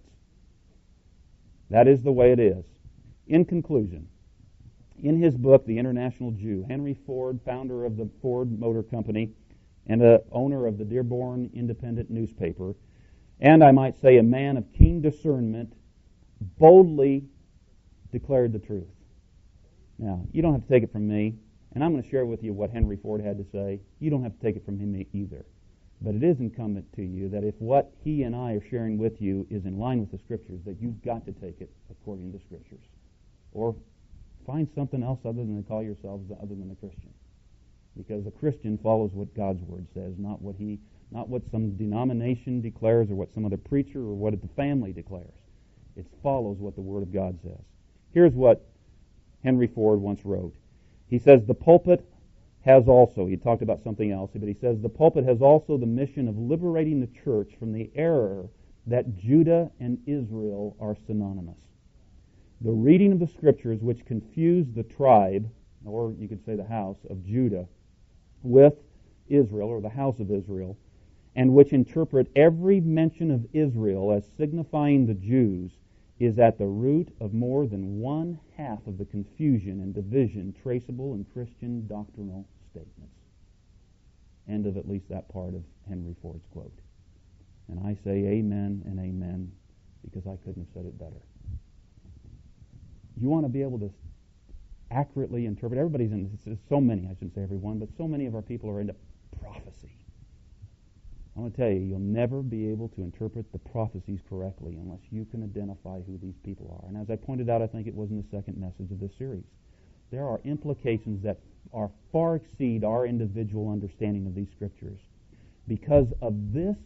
That is the way it is. In conclusion, in his book, The International Jew, Henry Ford, founder of the Ford Motor Company and owner of the Dearborn Independent newspaper, and I might say a man of keen discernment, boldly declared the truth. Now, you don't have to take it from me, and I'm going to share with you what Henry Ford had to say. You don't have to take it from him either. But it is incumbent to you that if what he and I are sharing with you is in line with the Scriptures, that you've got to take it according to the Scriptures. Or find something else other than to call yourselves other than a Christian. Because a Christian follows what God's Word says, not what some denomination declares or what some other preacher or what the family declares. It follows what the Word of God says. Here's what Henry Ford once wrote. He says, the pulpit has also, he talked about something else, but he says, the pulpit has also the mission of liberating the church from the error that Judah and Israel are synonymous. The reading of the Scriptures which confuse the tribe, or you could say the house of Judah, with Israel, or the house of Israel, and which interpret every mention of Israel as signifying the Jews, is at the root of more than one half of the confusion and division traceable in Christian doctrinal statements. End of at least that part of Henry Ford's quote. And I say amen and amen, because I couldn't have said it better. You want to be able to accurately interpret. Everybody's in this. So many, I shouldn't say everyone, but so many of our people are into prophecy. I want to tell you, you'll never be able to interpret the prophecies correctly unless you can identify who these people are. And as I pointed out, I think it was in the second message of this series, there are implications that far exceed our individual understanding of these Scriptures. Because of this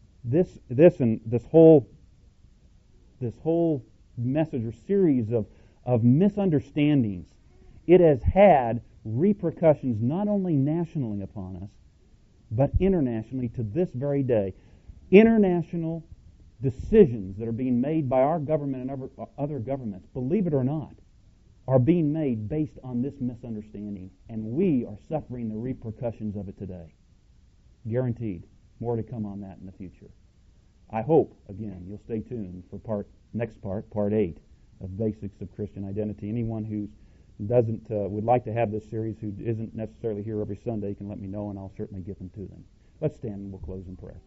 whole message or series of misunderstandings, it has had repercussions not only nationally upon us, but internationally to this very day. International decisions that are being made by our government and other governments, believe it or not, are being made based on this misunderstanding, and we are suffering the repercussions of it today. Guaranteed. More to come on that in the future. I hope, again, you'll stay tuned for part 8 of Basics of Christian Identity. Anyone who would like to have this series who isn't necessarily here every Sunday can let me know, and I'll certainly give them to them. Let's stand and we'll close in prayer.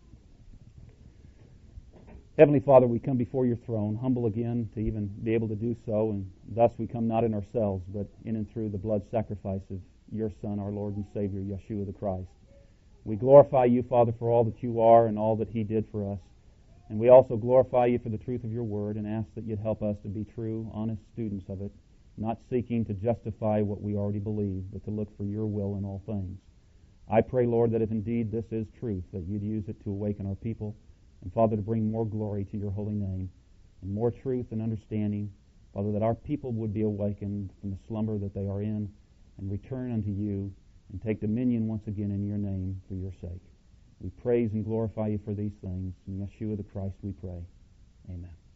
Heavenly Father, we come before your throne, humble again to even be able to do so, and thus we come not in ourselves, but in and through the blood sacrifice of your Son, our Lord and Savior, Yeshua the Christ. We glorify you, Father, for all that you are and all that he did for us. And we also glorify you for the truth of your word and ask that you'd help us to be true, honest students of it, not seeking to justify what we already believe, but to look for your will in all things. I pray, Lord, that if indeed this is truth, that you'd use it to awaken our people, and, Father, to bring more glory to your holy name, and more truth and understanding, Father, that our people would be awakened from the slumber that they are in, and return unto you, and take dominion once again in your name for your sake. We praise and glorify you for these things. In Yeshua the Christ we pray. Amen.